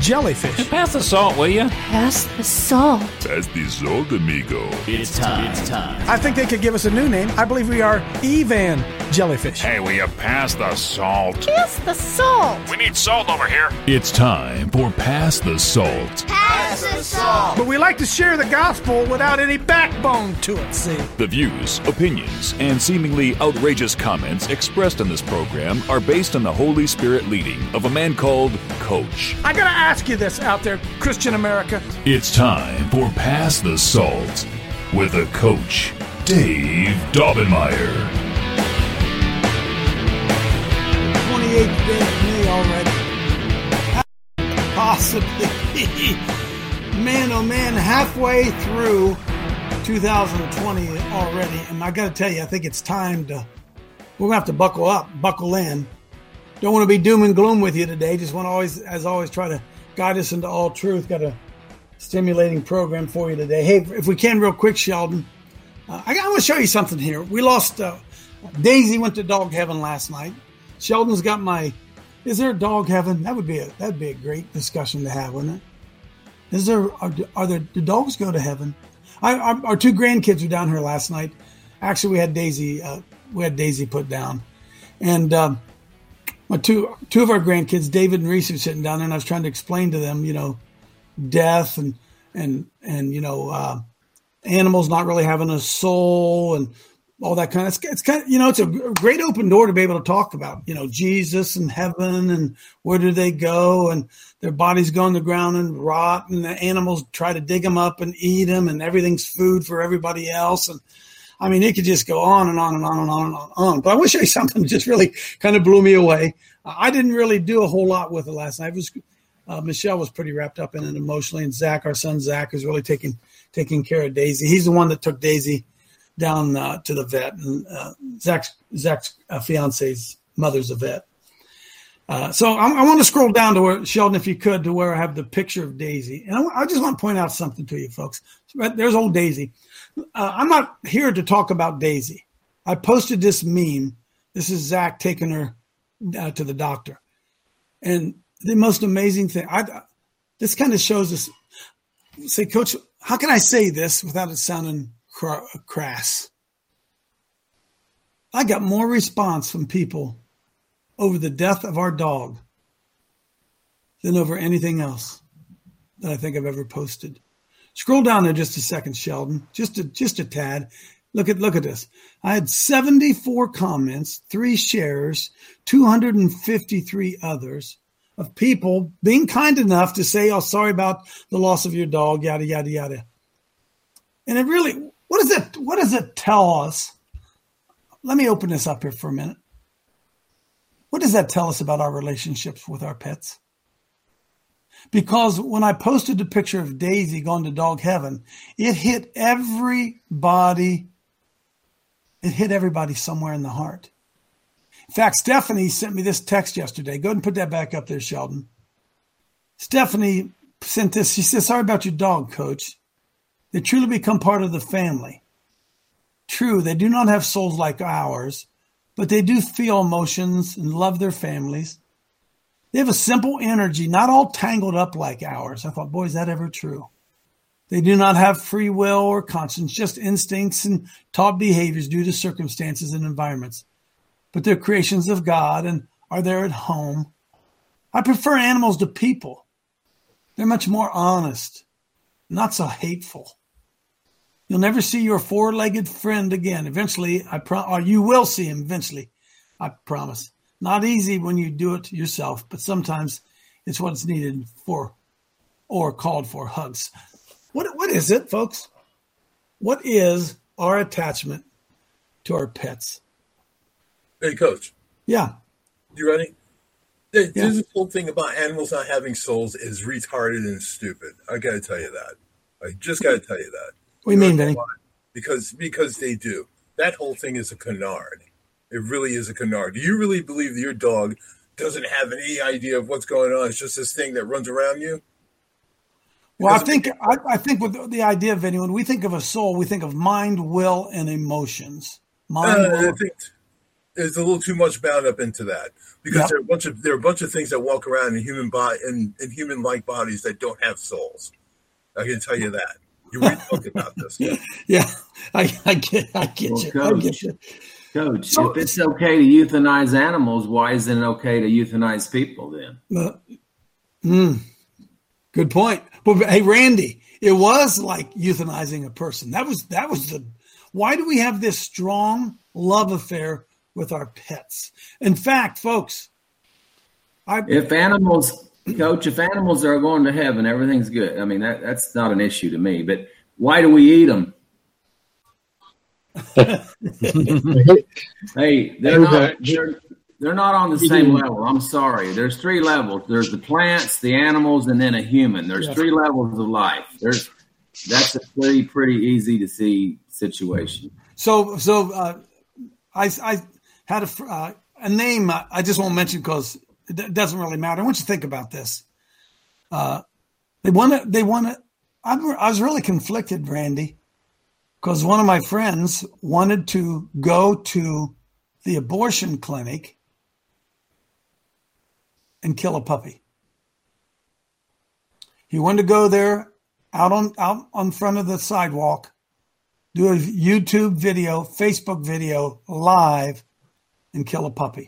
jellyfish. Pass the salt, will you? Pass the salt. Pass the salt, amigo. It's time. I think they could give us a new name. I believe we are Evan jellyfish. Hey, will you pass the salt? Pass the salt. We need salt over here. It's time for Pass the Salt. Pass the salt. But we like to share the gospel without any backbone to it, see? The views, opinions, and seemingly outrageous comments expressed in this program are based on the Holy Spirit leading of a man called Coach. I gotta ask you this out there, Christian America. It's time for Pass the Salt with the Coach, Dave Daubenmire. 28th day of May already. Possibly. Man, oh man, halfway through 2020 already. And I got to tell you, I think it's time to, we're going to have to buckle up, buckle in. Don't want to be doom and gloom with you today. Just want to always, as always, try to guide us into all truth. Got a stimulating program for you today. Hey, if we can real quick, Sheldon, I want to show you something here. We lost, Daisy went to dog heaven last night. Sheldon's got is there a dog heaven? That'd be a great discussion to have, wouldn't it? Do dogs go to heaven? Our two grandkids were down here last night. Actually, we had Daisy put down. And my two of our grandkids, David and Reese, were sitting down there, and I was trying to explain to them, death and animals not really having a soul and all that kind of, it's kind of, it's a great open door to be able to talk about, Jesus and heaven and where do they go and their bodies go on the ground and rot and the animals try to dig them up and eat them and everything's food for everybody else. And I mean, it could just go on and on and on and on and on. But I want to show you something that just really kind of blew me away. I didn't really do a whole lot with it last night. Michelle was pretty wrapped up in it emotionally, and Zach, our son Zach, is really taking care of Daisy. He's the one that took Daisy down to the vet, and Zach's fiance's mother's a vet. So I want to scroll down to where, Sheldon, if you could, to where I have the picture of Daisy. And I just want to point out something to you folks. There's old Daisy. I'm not here to talk about Daisy. I posted this meme. This is Zach taking her to the doctor. And the most amazing thing, this kind of shows us, say, Coach, how can I say this without it sounding crass? I got more response from people over the death of our dog than over anything else that I think I've ever posted. Scroll down there just a second, Sheldon, just a tad. Look at this. I had 74 comments, 3 shares, 253 others of people being kind enough to say, "Oh, sorry about the loss of your dog," yada yada yada. And it really, what does it tell us? Let me open this up here for a minute. What does that tell us about our relationships with our pets? Because when I posted the picture of Daisy going to dog heaven, it hit everybody. It hit everybody somewhere in the heart. In fact, Stephanie sent me this text yesterday. Go ahead and put that back up there, Sheldon. Stephanie sent this. She says, "Sorry about your dog, Coach. They truly become part of the family. True, they do not have souls like ours, but they do feel emotions and love their families. They have a simple energy, not all tangled up like ours." I thought, boy, is that ever true? They do not have free will or conscience, just instincts and taught behaviors due to circumstances and environments. But they're creations of God and are there at home. I prefer animals to people. They're much more honest, not so hateful. You'll never see your 4-legged friend again. Eventually, or you will see him eventually, I promise. Not easy when you do it yourself, but sometimes it's what's needed for or called for hugs. What is it, folks? What is our attachment to our pets? Hey, Coach. Yeah. You ready? This whole thing about animals not having souls is retarded and stupid. I got to tell you that. I just got to tell you that. What do you mean, Vinny? Because they do. That whole thing is a canard. It really is a canard. Do you really believe that your dog doesn't have any idea of what's going on? It's just this thing that runs around you? Well, I think with the idea, Vinny, when we think of a soul, we think of mind, will, and emotions. is a little too much bound up into that, because there are a bunch of things that walk around in human body in human-like bodies that don't have souls. I can tell you that. You read a book about this. Yeah, I get you. Coach, I get you. Coach, so, if it's okay to euthanize animals, why isn't it okay to euthanize people then? Good point. But hey, Randy, it was like euthanizing a person. That was the. Why do we have this strong love affair with our pets? In fact, folks, if animals are going to heaven, everything's good. I mean, that's not an issue to me. But why do we eat them? Hey, they're not on the same level. I'm sorry. There's 3 levels. There's the plants, the animals, and then a human. There's 3 levels of life. That's a pretty easy to see situation. So I had a name. I just won't mention because it doesn't really matter. I want you to think about this. They want to. I was really conflicted, Randy, because one of my friends wanted to go to the abortion clinic and kill a puppy. He wanted to go there out on front of the sidewalk, do a YouTube video, Facebook video live, and kill a puppy.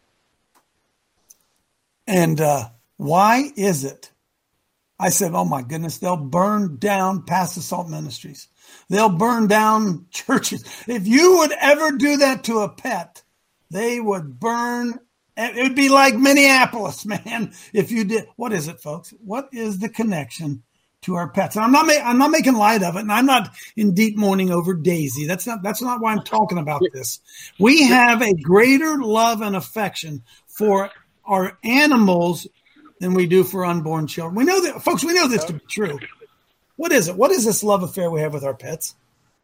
And why is it? I said, oh my goodness, they'll burn down Past Assault Ministries. They'll burn down churches. If you would ever do that to a pet, they would burn. It would be like Minneapolis, man. If you did, what is it, folks? What is the connection to our pets? And I'm not making light of it, and I'm not in deep mourning over Daisy. That's not why I'm talking about this. We have a greater love and affection for our animals than we do for unborn children. We know that, folks. We know this to be true. What is it? What is this love affair we have with our pets?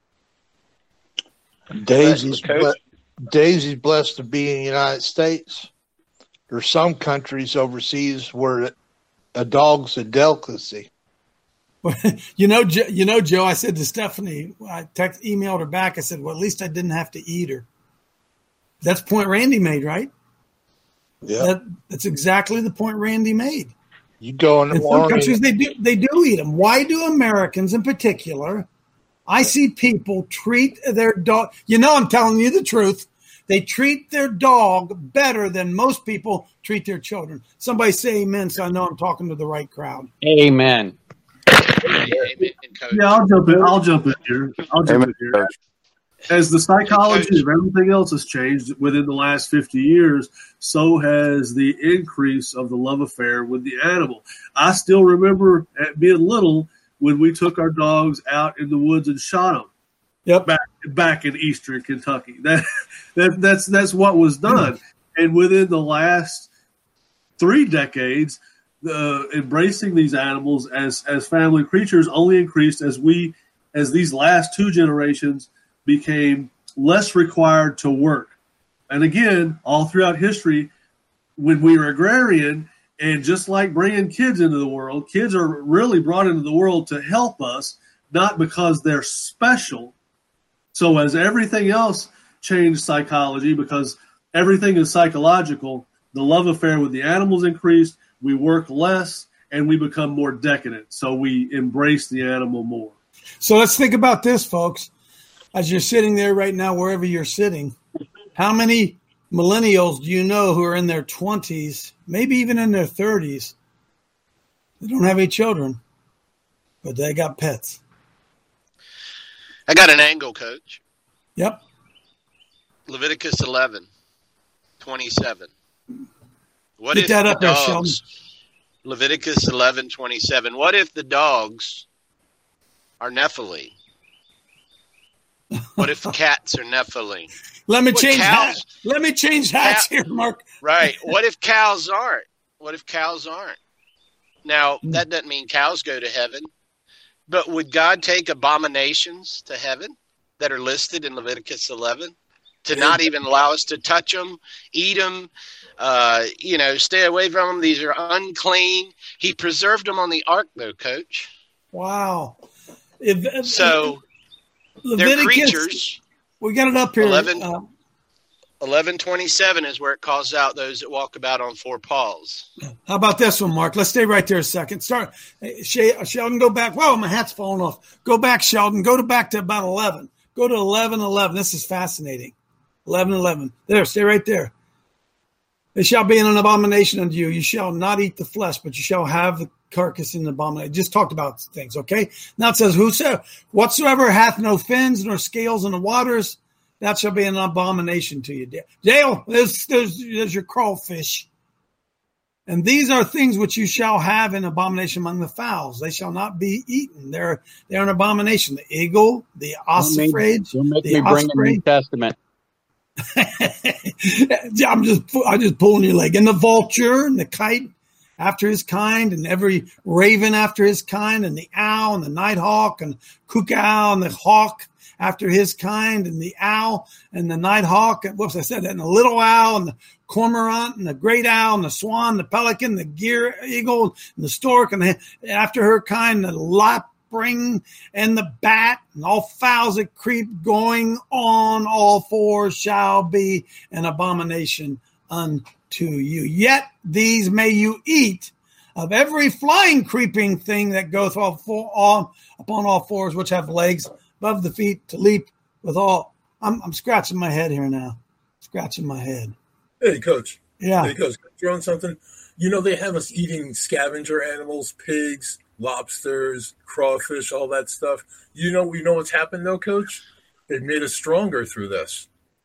Daisy's blessed to be in the United States. There's some countries overseas where a dog's a delicacy. You know, Joe, I said to Stephanie, I emailed her back. I said, well, at least I didn't have to eat her. That's the point Randy made, right? Yeah. That's exactly the point Randy made. You go in some countries, they do eat them. Why do Americans in particular? I see people treat their dog. You know, I'm telling you the truth. They treat their dog better than most people treat their children. Somebody say amen, so I know I'm talking to the right crowd. Amen. Yeah, I'll jump in here. As the psychology of everything else has changed within the last 50 years, so has the increase of the love affair with the animal. I still remember at being little when we took our dogs out in the woods and shot them. Yep. Back in eastern Kentucky. That's what was done. And within the last 3 decades, embracing these animals as family creatures only increased as these last 2 generations became less required to work. And again, all throughout history, when we were agrarian, and just like bringing kids into the world, kids are really brought into the world to help us, not because they're special. So as everything else changed psychology, because everything is psychological, the love affair with the animals increased, we work less, and we become more decadent. So we embrace the animal more. So let's think about this, folks. As you're sitting there right now, wherever you're sitting, how many millennials do you know who are in their 20s, maybe even in their 30s? They don't have any children, but they got pets. I got an angle, Coach. Yep. Leviticus 11:27. What Get if that the up there, dogs? Leviticus 11:27. What if the dogs are Nephilim? What if cats are Nephilim? Let me change hats here, Mark. Right. What if cows aren't? Now, that doesn't mean cows go to heaven. But would God take abominations to heaven that are listed in Leviticus 11 to not even allow us to touch them, eat them, stay away from them? These are unclean. He preserved them on the ark, though, Coach. Wow. So they're creatures. We got it up here. 11:27 is where it calls out those that walk about on four paws. How about this one, Mark? Let's stay right there a second. Start, Sheldon, go back. Whoa, my hat's falling off. Go back, Sheldon. Go back to about 11. Go to 11:11. This is fascinating. 11:11. There, stay right there. It shall be an abomination unto you. You shall not eat the flesh, but you shall have the carcass in the abomination. Just talked about things, okay? Now it says, whatsoever hath no fins nor scales in the waters, that shall be an abomination to you. Dale, there's your crawfish. And these are things which you shall have in abomination among the fowls. They shall not be eaten. They're an abomination. The eagle, the ossifrage. Don't make me bring a New Testament. I'm just pulling your leg. And the vulture and the kite after his kind, and every raven after his kind, and the owl and the nighthawk and cuckoo and the hawk after his kind, and the owl and the nighthawk, and I said that, and the little owl and the cormorant and the great owl and the swan, the pelican, the gear eagle and the stork, and after her kind, the lapwing and the bat, and all fowls that creep going on all four shall be an abomination unto you. Yet these may you eat of every flying, creeping thing that goeth upon all fours, which have legs above the feet to leap with all. I'm scratching my head here now. Scratching my head. Hey, Coach. Yeah. Hey, Coach. Throw on something. You know, they have us eating scavenger animals, pigs, lobsters, crawfish, all that stuff. You know what's happened, though, Coach? They've made us stronger through this.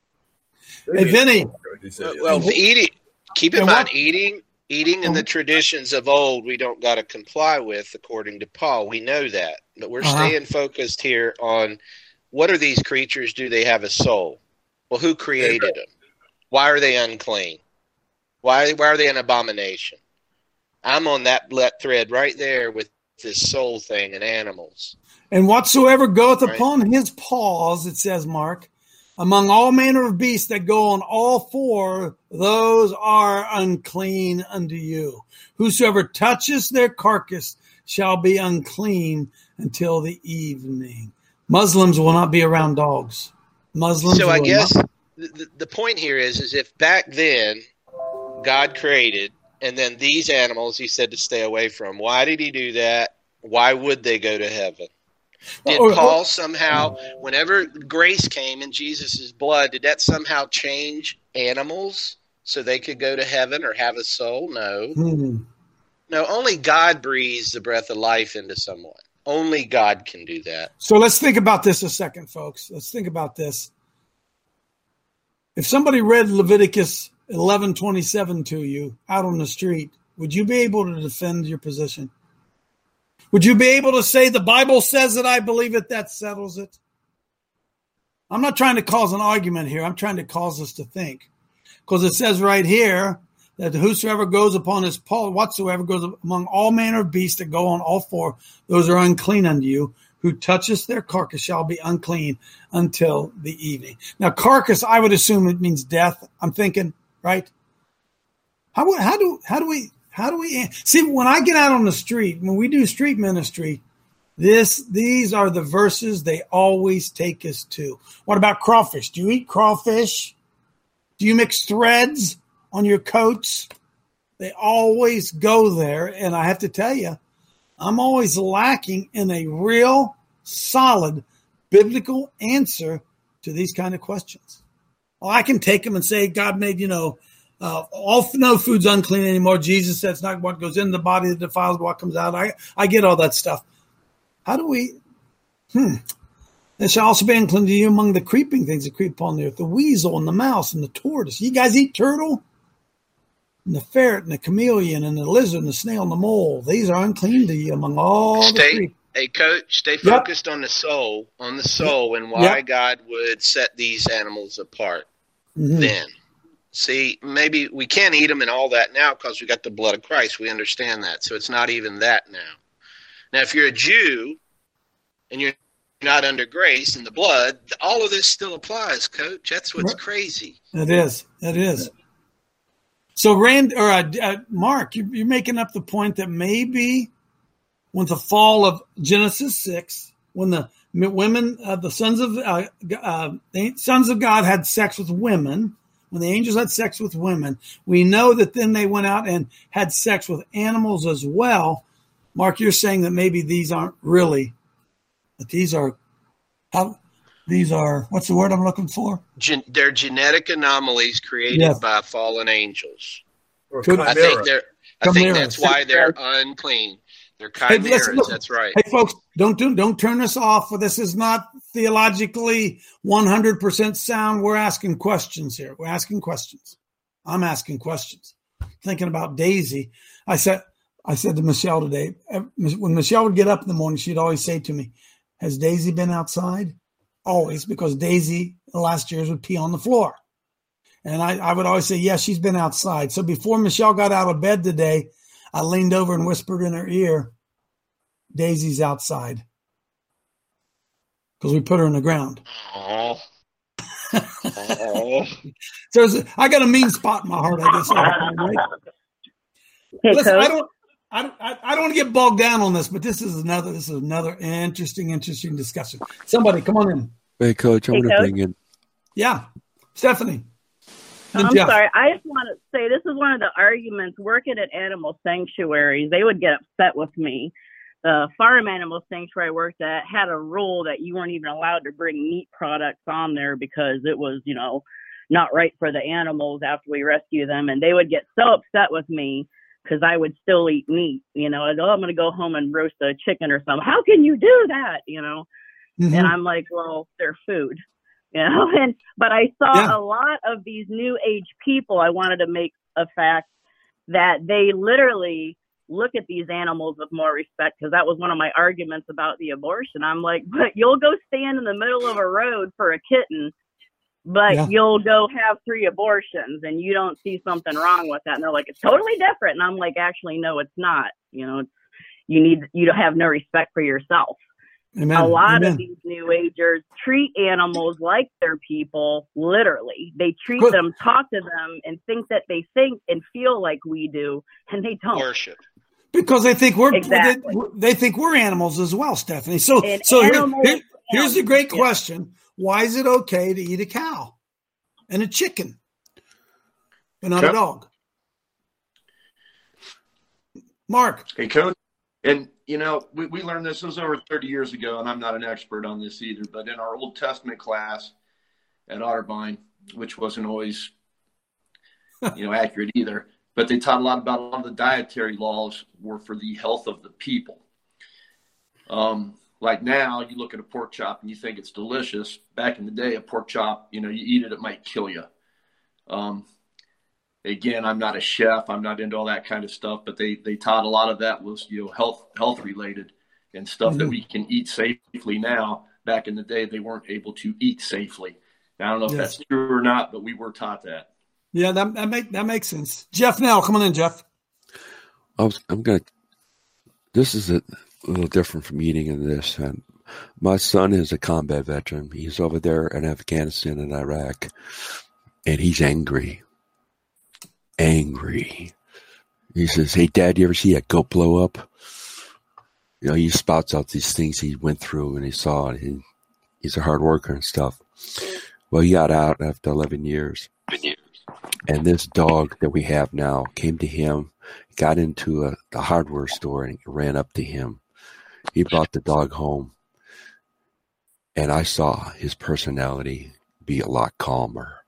Hey, Vinny. Well, eating. Keep in mind, eating in the traditions of old, we don't got to comply with, according to Paul. We know that. But we're staying focused here on what are these creatures? Do they have a soul? Well, who created them? Why are they unclean? Why are they an abomination? I'm on that thread right there with this soul thing and animals. And whatsoever goeth upon his paws, it says, Mark, among all manner of beasts that go on all four, those are unclean unto you. Whosoever touches their carcass shall be unclean until the evening. Muslims will not be around dogs. So I guess the point here is if back then God created, and then these animals he said to stay away from. Why did he do that? Why would they go to heaven? Did Paul somehow, whenever grace came in Jesus' blood, did that somehow change animals so they could go to heaven or have a soul? No. No, only God breathes the breath of life into someone. Only God can do that. So let's think about this a second, folks. Let's think about this. If somebody read Leviticus 11:27 to you out on the street, would you be able to defend your position? Would you be able to say, the Bible says it, I believe it, that settles it? I'm not trying to cause an argument here. I'm trying to cause us to think. Because it says right here that whosoever goes upon his paw, whatsoever goes among all manner of beasts that go on all four, those are unclean unto you. Who touches their carcass shall be unclean until the evening. Now, carcass, I would assume it means death. I'm thinking, right? How do we see, when I get out on the street, when we do street ministry, these are the verses they always take us to. What about crawfish? Do you eat crawfish? Do you mix threads on your coats? They always go there. And I have to tell you, I'm always lacking in a real solid biblical answer to these kind of questions. Well, I can take them and say, God made, no food's unclean anymore. Jesus said it's not what goes in the body that defiles, but what comes out. I get all that stuff. How do we? There shall also be unclean to you among the creeping things that creep upon the earth, the weasel and the mouse and the tortoise. You guys eat turtle? And the ferret and the chameleon and the lizard and the snail and the mole. These are unclean to you among all the creep. Hey, Coach, stay focused on the soul, and why God would set these animals apart then. See, maybe we can't eat them and all that now because we got the blood of Christ. We understand that. So it's not even that now. Now, if you're a Jew and you're not under grace and the blood, all of this still applies, Coach. That's what's crazy. It is. So, Mark, you're making up the point that maybe with the fall of Genesis 6, when the women, the sons of God had sex with women, when the angels had sex with women, we know that then they went out and had sex with animals as well. Mark, you're saying that maybe these aren't really, but these are, what's the word I'm looking for? They're genetic anomalies created by fallen angels. I think that's why they're unclean. They're chimeras. That's right. Hey, folks, don't turn us off. This is not theologically 100% sound. We're asking questions here. We're asking questions. I'm asking questions. Thinking about Daisy. I said to Michelle today, when Michelle would get up in the morning, she'd always say to me, "Has Daisy been outside?" Always, because Daisy the last years would pee on the floor. And I would always say, "Yes, she's been outside." So before Michelle got out of bed today, I leaned over and whispered in her ear, "Daisy's outside." Because we put her in the ground. Oh. I got a mean spot in my heart, I guess. Right? Hey, listen, Coach. I don't want to get bogged down on this, but this is another interesting discussion. Somebody, come on in. Hey, Coach, I want to bring in. Yeah, Stephanie. I'm sorry. I just want to say this is one of the arguments working at animal sanctuaries. They would get upset with me. The farm animal sanctuary I worked at had a rule that you weren't even allowed to bring meat products on there because it was, not right for the animals after we rescue them. And they would get so upset with me because I would still eat meat. I'm going to go home and roast a chicken or something. How can you do that? Mm-hmm. And I'm like, well, they're food. But I saw a lot of these new age people. I wanted to make a fact that they literally look at these animals with more respect, because that was one of my arguments about the abortion. I'm like, but you'll go stand in the middle of a road for a kitten, but you'll go have 3 abortions and you don't see something wrong with that. And they're like, it's totally different. And I'm like, actually, no, it's not. You have no respect for yourself. Amen. A lot of these new agers treat animals like they're people, literally. They treat them, talk to them, and think that they think and feel like we do, and they don't. Worship. Because they think they think we're animals as well, Stephanie. So here's the great question. Why is it okay to eat a cow and a chicken, but not a dog? Mark. Hey, Coach. And, we learned this was over 30 years ago, and I'm not an expert on this either, but in our Old Testament class at Otterbein, which wasn't always, accurate either, but they taught a lot of the dietary laws were for the health of the people. Like now, you look at a pork chop and you think it's delicious. Back in the day, a pork chop, you eat it, it might kill you. Again, I'm not a chef. I'm not into all that kind of stuff, but they taught a lot of that was, health related and stuff that we can eat safely now. Back in the day, they weren't able to eat safely. Now, I don't know if that's true or not, but we were taught that. Yeah, that makes sense. Jeff, now come on in, Jeff. This is a little different from eating in this. And my son is a combat veteran. He's over there in Afghanistan and Iraq, and he's angry. He says, "Hey, Dad, you ever see that goat blow up?" He spouts out these things he went through and he saw it. He's a hard worker and stuff. Well, he got out after 11 years. And this dog that we have now came to him, got into the hardware store and ran up to him. He brought the dog home. And I saw his personality be a lot calmer.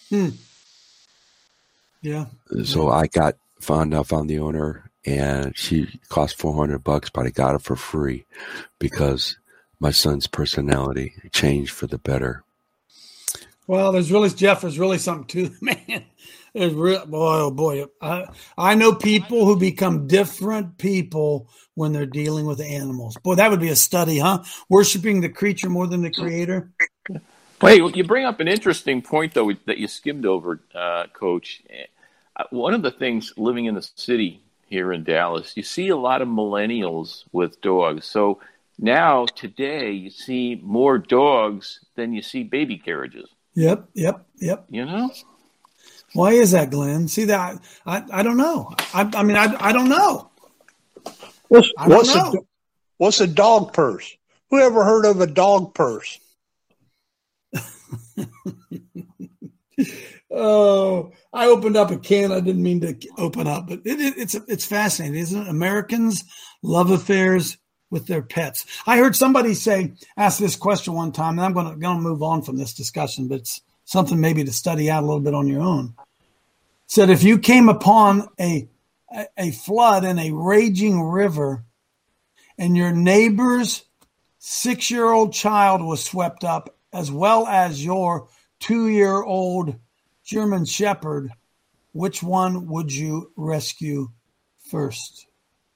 Yeah. So I found the owner, and she cost $400, but I got it for free because my son's personality changed for the better. Well, there's really something to it, man. There's boy. I know people who become different people when they're dealing with animals. Boy, that would be a study, huh? Worshiping the creature more than the creator. Hey, you bring up an interesting point, though, that you skimmed over, Coach. One of the things living in the city here in Dallas, you see a lot of millennials with dogs. So now, today, you see more dogs than you see baby carriages. Yep. Why is that, Glenn? See that? I don't know. I don't know. What's a dog purse? Who ever heard of a dog purse? Oh, I opened up a can I didn't mean to open up, but it's fascinating, isn't it? Americans' love affairs with their pets. I heard somebody ask this question one time, and I'm going to move on from this discussion, but it's something maybe to study out a little bit on your own. Said if you came upon a flood in a raging river and your neighbor's 6-year-old child was swept up, as well as your 2-year-old German Shepherd, which one would you rescue first?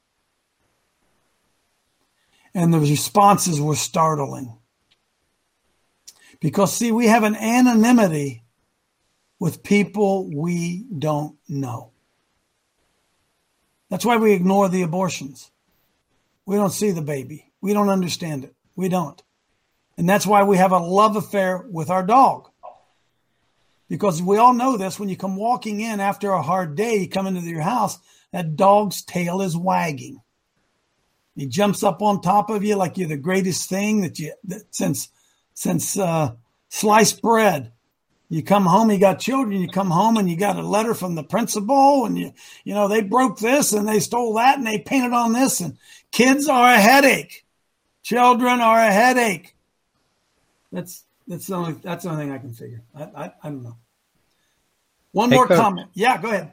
And the responses were startling. Because, see, we have an anonymity with people we don't know. That's why we ignore the abortions. We don't see the baby. We don't understand it. We don't. And that's why we have a love affair with our dog. Because we all know this, when you come walking in after a hard day, you come into your house, that dog's tail is wagging. He jumps up on top of you like you're the greatest thing since sliced bread. You come home, you got children, you come home and you got a letter from the principal and you know, they broke this and they stole that and they painted on this, and kids are a headache. Children are a headache. That's the only thing I can figure. I don't know. One more comment. Yeah, go ahead.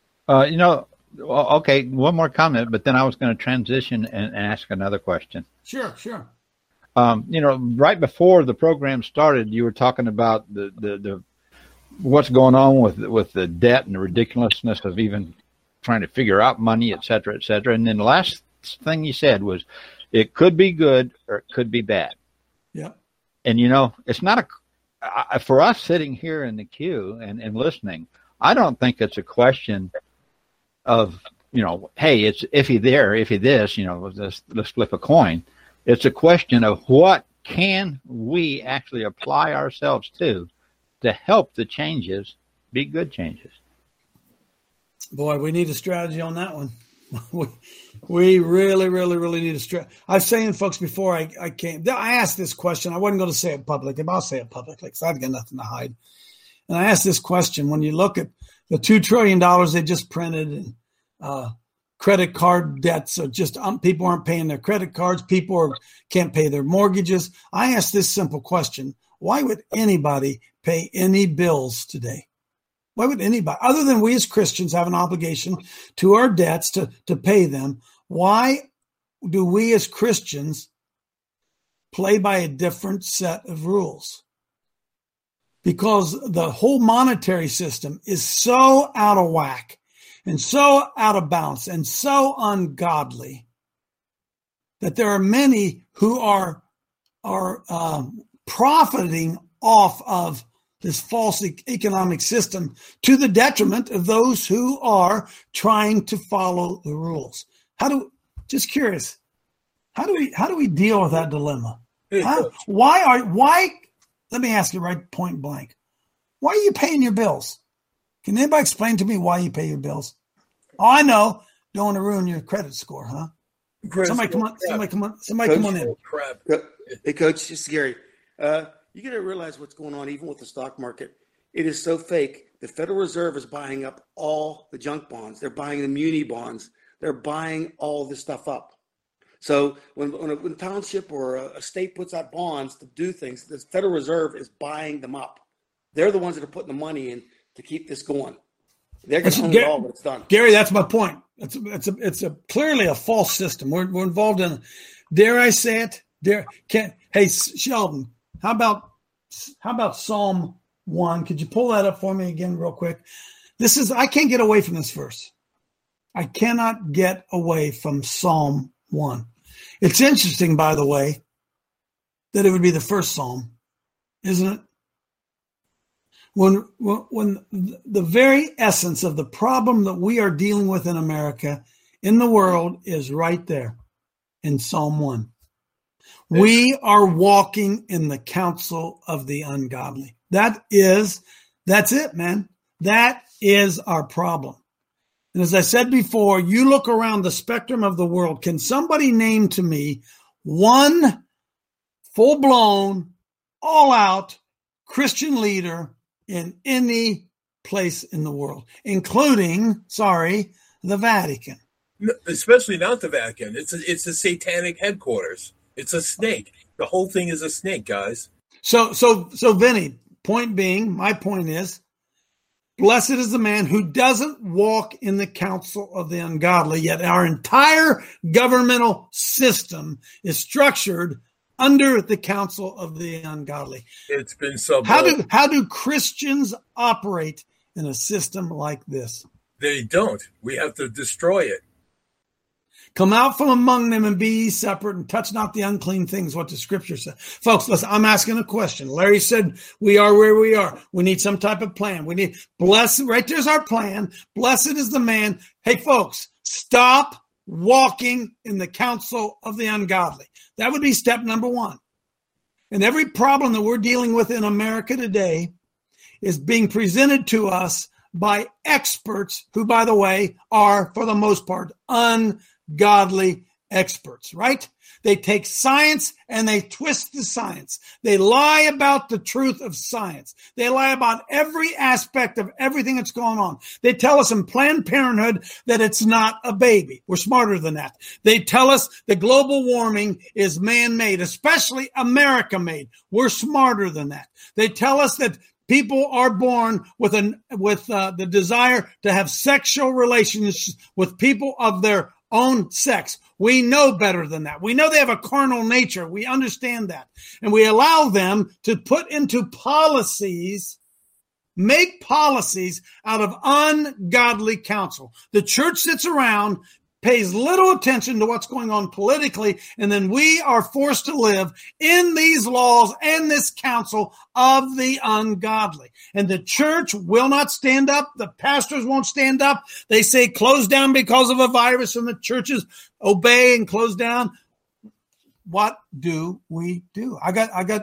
Okay, one more comment, but then I was going to transition and ask another question. Sure. Right before the program started, you were talking about the what's going on with the debt and the ridiculousness of even trying to figure out money, et cetera, et cetera. And then the last thing you said was, it could be good or it could be bad. Yeah. And, it's not for us sitting here in the queue and listening, I don't think it's a question of, hey, it's iffy there, iffy this, let's flip a coin. It's a question of what can we actually apply ourselves to help the changes be good changes. Boy, we need a strategy on that one. We really, really, really need a strategy. I've saying, folks, before I came, I asked this question. I wasn't going to say it publicly, but I'll say it publicly because I've got nothing to hide. And I asked this question: when you look at the $2 trillion they just printed, and credit card debts are just people aren't paying their credit cards, can't pay their mortgages. I asked this simple question: why would anybody pay any bills today? Why would anybody, other than we as Christians have an obligation to our debts to pay them? Why do we as Christians play by a different set of rules? Because the whole monetary system is so out of whack and so out of balance and so ungodly that there are many who are profiting off of this false economic system to the detriment of those who are trying to follow the rules. Just curious, how do we deal with that dilemma? Why? Let me ask you right point blank. Why are you paying your bills? Can anybody explain to me why you pay your bills? Oh, I know. Don't want to ruin your credit score, huh? Somebody come on in. Hey, Coach, this is Gary. You got to realize what's going on even with the stock market. It is so fake. The Federal Reserve is buying up all the junk bonds. They're buying the muni bonds. They're buying all this stuff up. So when a township or a state puts out bonds to do things, the Federal Reserve is buying them up. They're the ones that are putting the money in to keep this going. They're going to own it all when it's done. Gary, that's my point. It's clearly a false system. We're involved in. Dare I say it? Hey, Sheldon, how about Psalm 1? Could you pull that up for me again real quick? I can't get away from this verse. I cannot get away from Psalm 1. It's interesting, by the way, that it would be the first Psalm, isn't it? When the very essence of the problem that we are dealing with in America, in the world, is right there in Psalm 1. We are walking in the counsel of the ungodly. That's it, man. That is our problem. And as I said before, you look around the spectrum of the world. Can somebody name to me one full-blown, all-out Christian leader in any place in the world, including, the Vatican. No, especially not the Vatican. It's a satanic headquarters. It's a snake. The whole thing is a snake, guys. So Vinny, my point is, blessed is the man who doesn't walk in the counsel of the ungodly, yet our entire governmental system is structured under the counsel of the ungodly. It's been so. How do Christians operate in a system like this? They don't. We have to destroy it. Come out from among them and be ye separate and touch not the unclean things, what the scripture says. Folks, listen, I'm asking a question. Larry said we are where we are. We need some type of plan. We need blessed. Right there's our plan. Blessed is the man. Hey, folks, stop walking in the counsel of the ungodly. That would be step number one. And every problem that we're dealing with in America today is being presented to us by experts who, by the way, are, for the most part, ungodly experts, right? They take science and they twist the science. They lie about the truth of science. They lie about every aspect of everything that's going on. They tell us in Planned Parenthood that it's not a baby. We're smarter than that. They tell us that global warming is man-made, especially America-made. We're smarter than that. They tell us that people are born with the desire to have sexual relations with people of their own sex. We know better than that. We know they have a carnal nature. We understand that. And we allow them to put into policies, make policies out of ungodly counsel. The church sits around, pays little attention to what's going on politically, and then we are forced to live in these laws and this counsel of the ungodly. And the church will not stand up. The pastors won't stand up. They say close down because of a virus, and the churches obey and close down. What do we do? I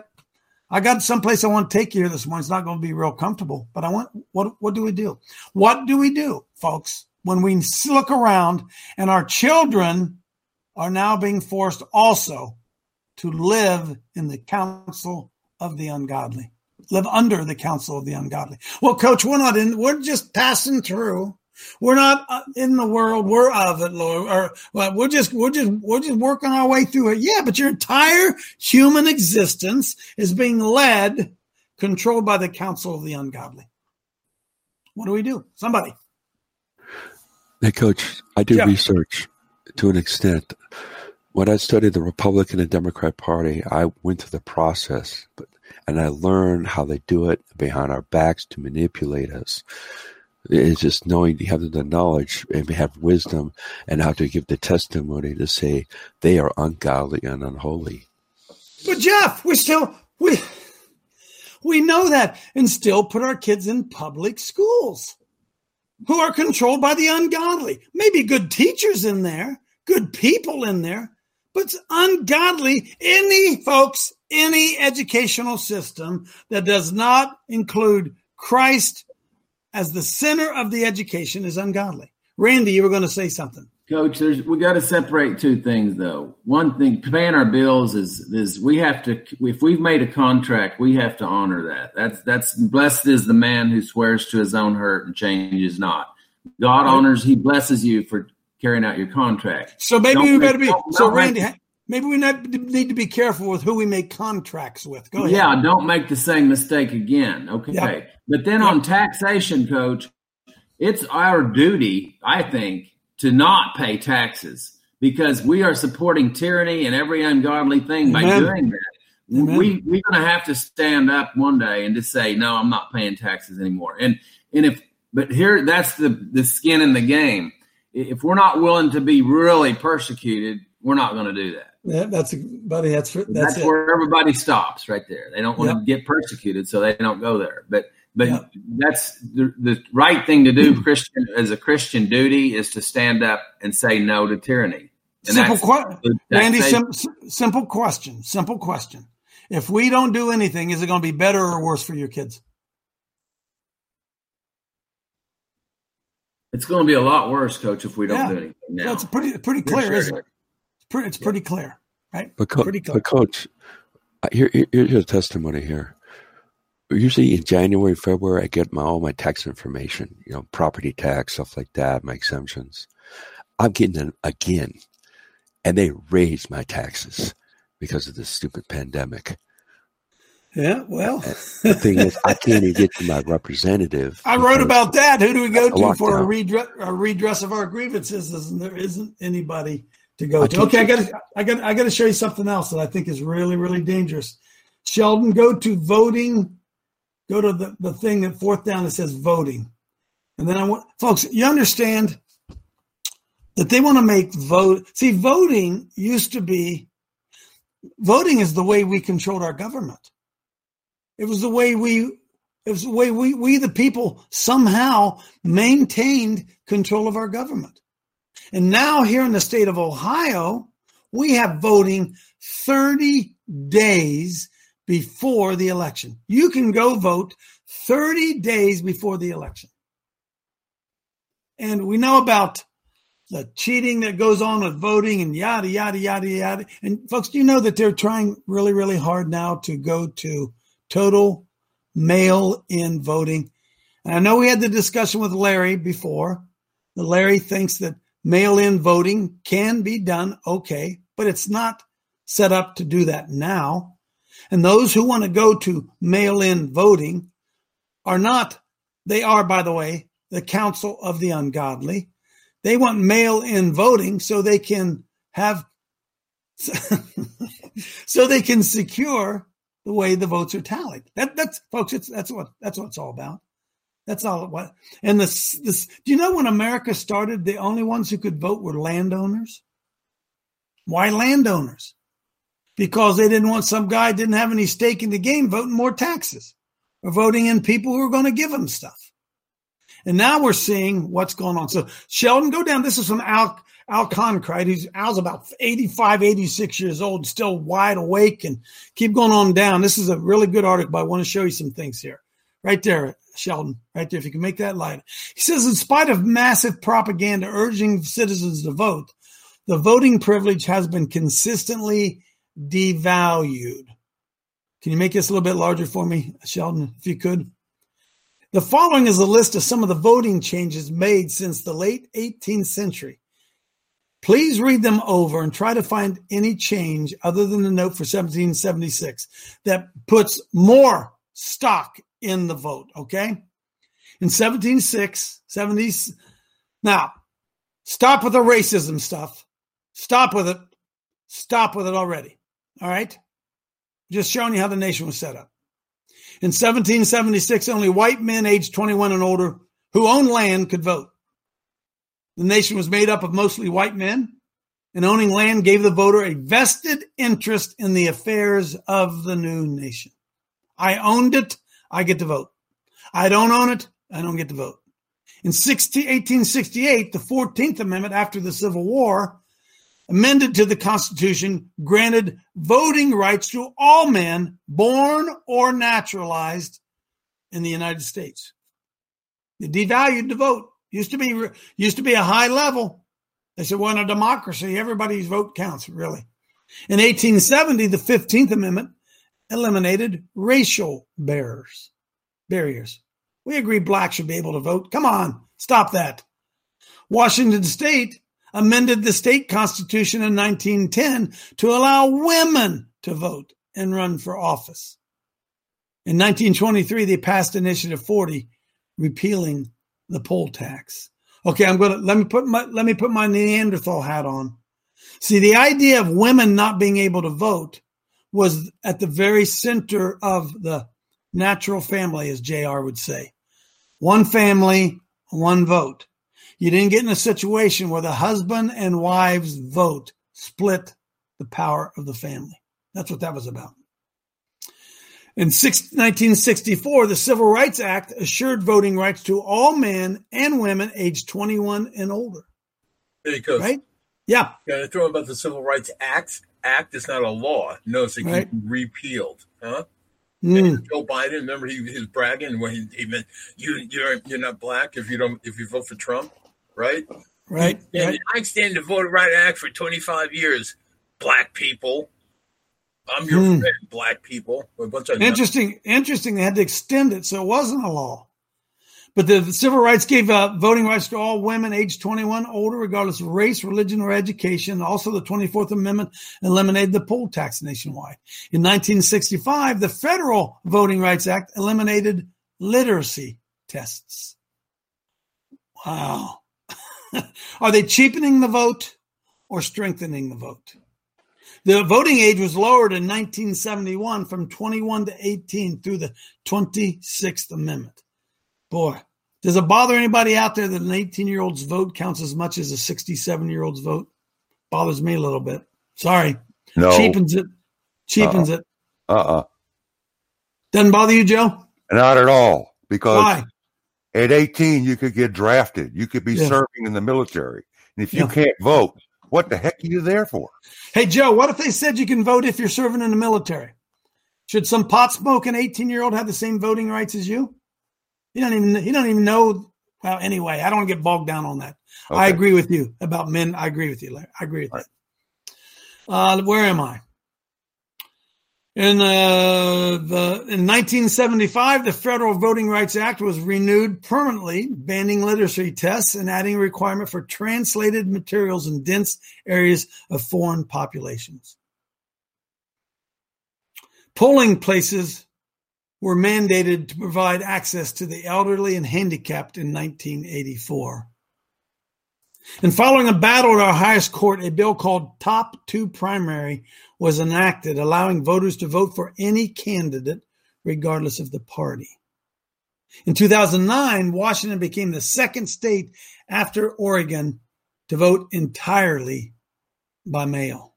got someplace I want to take you here this morning. It's not going to be real comfortable, but what do we do? What do we do, folks? When we look around and our children are now being forced also to live in the counsel of the ungodly, live under the counsel of the ungodly. Well, Coach, we're just passing through. We're not in the world. We're of it, Lord. Or we're just working our way through it. Yeah, but your entire human existence is being controlled by the counsel of the ungodly. What do we do? Somebody. Hey, Coach, I do research to an extent. When I studied the Republican and Democrat Party, I went through the process, and I learned how they do it behind our backs to manipulate us. It's just knowing, having the knowledge and have wisdom and how to give the testimony to say they are ungodly and unholy. But Jeff, we know that and still put our kids in public schools who are controlled by the ungodly. Maybe good teachers in there, good people in there, but it's ungodly. Any educational system that does not include Christ as the center of the education is ungodly. Randy, you were going to say something. Coach, we got to separate two things, though. One thing, paying our bills is we have to. If we've made a contract, we have to honor that. That's blessed is the man who swears to his own hurt and changes not. God honors; He blesses you for carrying out your contract. So maybe Randy, maybe we need to be careful with who we make contracts with. Go ahead. Yeah, don't make the same mistake again. Okay, but then on taxation, Coach, it's our duty, I think, to not pay taxes because we are supporting tyranny and every ungodly thing by doing that. We're going to have to stand up one day and just say, no, I'm not paying taxes anymore. But here, that's the skin in the game. If we're not willing to be really persecuted, we're not going to do that. Yeah, that's where everybody stops right there. They don't want to get persecuted, so they don't go there. But that's the right thing to do. As a Christian duty is to stand up and say no to tyranny. Randy, simple question. If we don't do anything, is it going to be better or worse for your kids? It's going to be a lot worse, Coach, if we don't do anything now. That's pretty clear, isn't it? It's pretty clear, right? But Coach, here's a testimony here. Usually in January, February, I get all my tax information, property tax, stuff like that, my exemptions. I'm getting them again. And they raised my taxes because of this stupid pandemic. Yeah, well. The thing is, I can't even get to my representative. I wrote about that. Who do we go to for a redress of our grievances? There isn't anybody to go to. Okay, I got to show you something else that I think is really, really dangerous. Sheldon, go to voting. Go to the thing that fourth down that says voting. And then folks, you understand that they want to make vote. See, voting is the way we controlled our government. It was the way we the people somehow maintained control of our government. And now here in the state of Ohio, we have voting 30 days before the election. You can go vote 30 days before the election. And we know about the cheating that goes on with voting and yada, yada, yada, yada. And folks, do you know that they're trying really, really hard now to go to total mail-in voting? And I know we had the discussion with Larry before. Larry thinks that mail-in voting can be done, okay, but it's not set up to do that now. And those who want to go to mail-in voting are, by the way, the counsel of the ungodly. They want mail-in voting so they can secure the way the votes are tallied. That's folks, that's what it's all about. That's all it was. And this do you know when America started, the only ones who could vote were landowners? Why landowners? Because they didn't want some guy didn't have any stake in the game voting more taxes or voting in people who are going to give them stuff. And now we're seeing what's going on. So Sheldon, go down. This is from Al Concrite. Al's about 85, 86 years old, still wide awake, and keep going on down. This is a really good article, but I want to show you some things here. Right there, Sheldon, right there. If you can make that light. He says, in spite of massive propaganda urging citizens to vote, the voting privilege has been consistently devalued. Can you make this a little bit larger for me, Sheldon, if you could? The following is a list of some of the voting changes made since the late 18th century. Please read them over and try to find any change other than the note for 1776 that puts more stock in the vote, okay? In 1770s, now, stop with the racism stuff. Stop with it. Stop with it already. All right? Just showing you how the nation was set up. In 1776, only white men aged 21 and older who owned land could vote. The nation was made up of mostly white men, and owning land gave the voter a vested interest in the affairs of the new nation. I owned it, I get to vote. I don't own it, I don't get to vote. In 1868, the 14th Amendment after the Civil War, amended to the Constitution, granted voting rights to all men born or naturalized in the United States. It devalued the vote. Used to be a high level. They said, well, in a democracy, everybody's vote counts, really. In 1870, the 15th Amendment eliminated racial barriers. We agree blacks should be able to vote. Come on, stop that. Washington State amended the state constitution in 1910 to allow women to vote and run for office. In 1923, they passed Initiative 40, repealing the poll tax. Okay, let me put my Neanderthal hat on. See, the idea of women not being able to vote was at the very center of the natural family, as JR would say. One family, one vote. You didn't get in a situation where the husband and wives vote split the power of the family. That's what that was about. In 1964, the Civil Rights Act assured voting rights to all men and women aged 21 and older. There you go. Right? Yeah. Yeah, they're talking about the Civil Rights Act. Act is not a law. Notice it can be repealed. Huh? And Joe Biden, remember he was bragging when he meant you're not black if you vote for Trump, right? Right. I stand the Voting Rights Act for 25 years. Black people. I'm your friend, black people. A bunch of Interesting. They had to extend it, so it wasn't a law. But the civil rights gave voting rights to all women aged 21 older, regardless of race, religion, or education. Also, the 24th Amendment eliminated the poll tax nationwide. In 1965, the Federal Voting Rights Act eliminated literacy tests. Wow. Are they cheapening the vote or strengthening the vote? The voting age was lowered in 1971 from 21 to 18 through the 26th Amendment. Boy, does it bother anybody out there that an 18-year-old's vote counts as much as a 67-year-old's vote? Bothers me a little bit. Sorry. No. Cheapens it. Doesn't bother you, Joe? Not at all. Because Why? at 18, you could get drafted. You could be serving in the military. And if you can't vote, what the heck are you there for? Hey, Joe, what if they said you can vote if you're serving in the military? Should some pot-smoking 18-year-old have the same voting rights as you? He don't even know. Well, anyway, I don't want to get bogged down on that. Okay. I agree with you about men. I agree with you, Larry. I agree with that. Where am I? In 1975, the Federal Voting Rights Act was renewed permanently, banning literacy tests and adding a requirement for translated materials in dense areas of foreign populations. Polling places were mandated to provide access to the elderly and handicapped in 1984. And following a battle at our highest court, a bill called Top 2 Primary was enacted, allowing voters to vote for any candidate, regardless of the party. In 2009, Washington became the second state after Oregon to vote entirely by mail.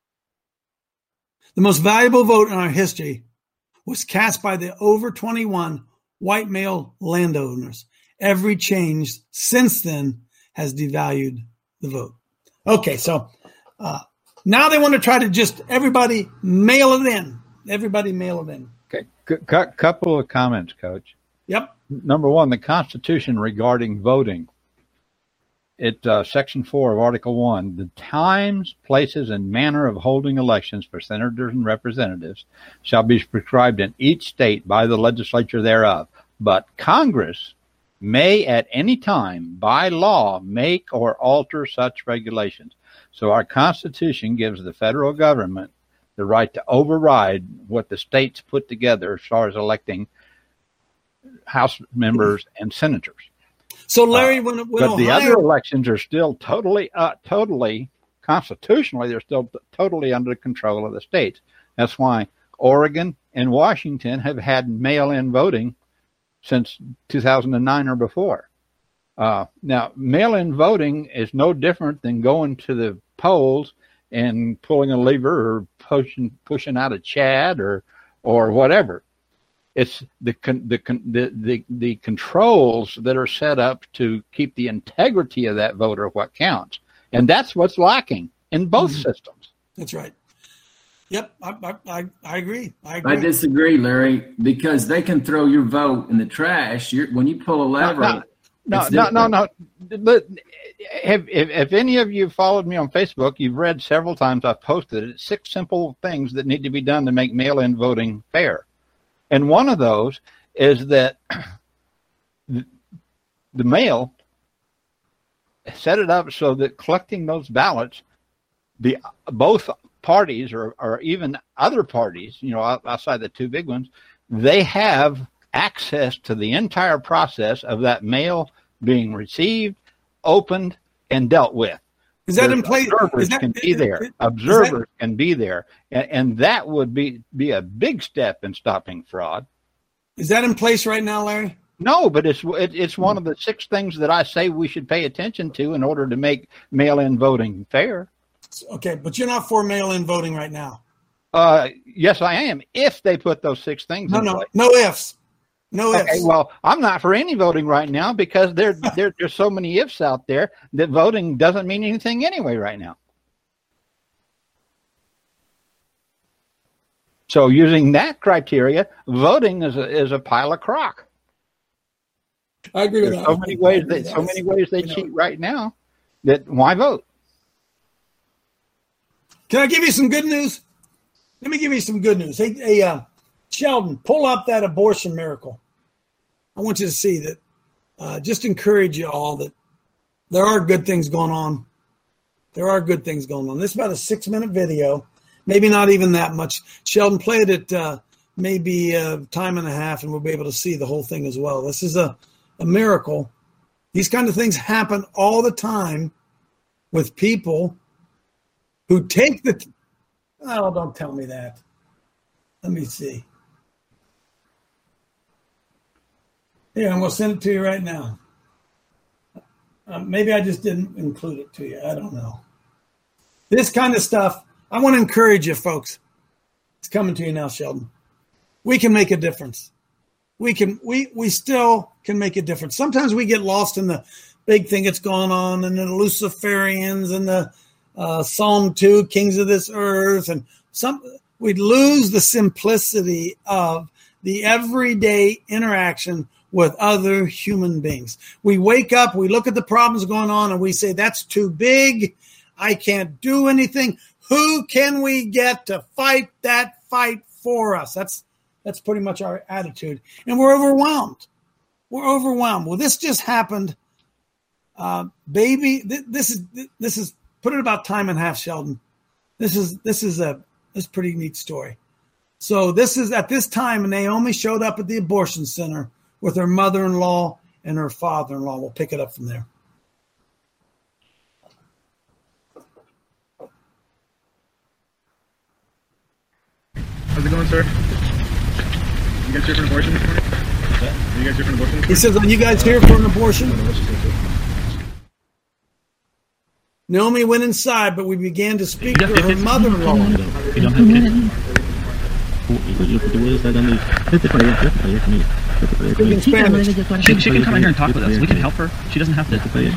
The most valuable vote in our history was cast by the over 21 white male landowners. Every change since then has devalued the vote. Okay, so now they want to try to just everybody mail it in. Everybody mail it in. Okay, couple of comments, Coach. Yep. Number one, the Constitution regarding voting. Section 4 of Article 1, the times, places, and manner of holding elections for senators and representatives shall be prescribed in each state by the legislature thereof. But Congress may at any time, by law, make or alter such regulations. So our Constitution gives the federal government the right to override what the states put together as far as electing House members and senators. So, Larry, when but the other elections are still totally constitutionally, they're still totally under control of the states. That's why Oregon and Washington have had mail-in voting since 2009 or before. Now, mail-in voting is no different than going to the polls and pulling a lever or pushing out a Chad or whatever. It's the controls that are set up to keep the integrity of that voter what counts, and that's what's lacking in both systems. That's right. Yep, I agree. I disagree, Larry, because they can throw your vote in the trash. When you pull a lever. No. If any of you followed me on Facebook, you've read several times I've posted it. 6 simple things that need to be done to make mail-in voting fair. And one of those is that the mail set it up so that collecting those ballots, both parties or even other parties, outside the 2 big ones, they have access to the entire process of that mail being received, opened, and dealt with. Is that in place? Observers can be there. Observers can be there. And that would be a big step in stopping fraud. Is that in place right now, Larry? No, but it's one of the 6 things that I say we should pay attention to in order to make mail-in voting fair. Okay, but you're not for mail-in voting right now. Yes, I am. If they put those 6 things in place. No ifs. No ifs. Okay, well, I'm not for any voting right now because there's so many ifs out there that voting doesn't mean anything anyway right now. So using that criteria, voting is a pile of crock. I agree with There's that. So many ways they cheat right now that why vote? Can I give you some good news? Let me give you some good news. Hey, Sheldon, pull up that abortion miracle. I want you to see that. Just encourage you all that there are good things going on. There are good things going on. This is about a 6-minute video, maybe not even that much. Sheldon, play it at maybe a time and a half, and we'll be able to see the whole thing as well. This is a miracle. These kind of things happen all the time with people who take the... Oh, don't tell me that. Let me see. Here, I'm going to send it to you right now. Maybe I just didn't include it to you. I don't know. This kind of stuff, I want to encourage you, folks. It's coming to you now, Sheldon. We can make a difference. We still can make a difference. Sometimes we get lost in the big thing that's going on and the Luciferians and the Psalm 2, kings of this earth. And we lose the simplicity of the everyday interaction with other human beings. We wake up, we look at the problems going on, and we say, that's too big. I can't do anything. Who can we get to fight that fight for us? That's pretty much our attitude. And we're overwhelmed. We're overwhelmed. Well, this just happened. Baby, this is put it about time and a half, Sheldon. This is a pretty neat story. So this is at this time, Naomi showed up at the abortion center with her mother-in-law and her father-in-law. We'll pick it up from there. How's it going, sir? You guys here for an abortion this morning? Are you guys here for an abortion? He says, are you guys here for an abortion? Naomi went inside, but we began to speak to her mother-in-law. You don't have kids? In Spanish. She can come in here and talk with us. We can help her. She doesn't have to.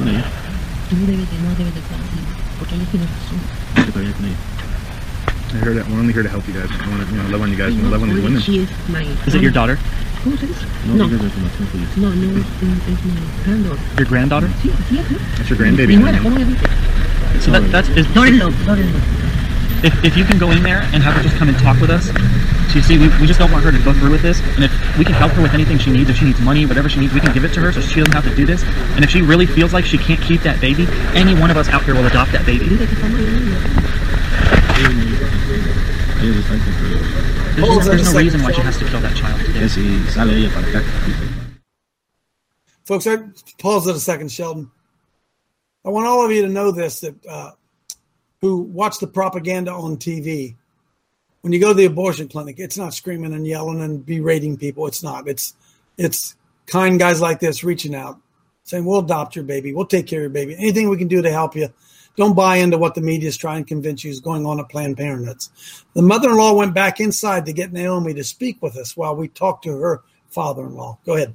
I heard that. We're only here to help you guys. I want to love on you guys. Love on these women. Is it your daughter? No. No, it's my granddaughter. Your granddaughter? That's your grandbaby. So that's if you can go in there and have her just come and talk with us. So you see, we just don't want her to go through with this. And if we can help her with anything she needs, if she needs money, whatever she needs, we can give it to her so she doesn't have to do this. And if she really feels like she can't keep that baby, any one of us out here will adopt that baby. There's no reason why she has to kill that child today. Folks, pause it a second, Sheldon. I want all of you to know this, that who watch the propaganda on TV. When you go to the abortion clinic, it's not screaming and yelling and berating people. It's not. It's kind guys like this reaching out, saying, we'll adopt your baby. We'll take care of your baby. Anything we can do to help you. Don't buy into what the media is trying to convince you is going on at Planned Parenthood. The mother-in-law went back inside to get Naomi to speak with us while we talked to her father-in-law. Go ahead.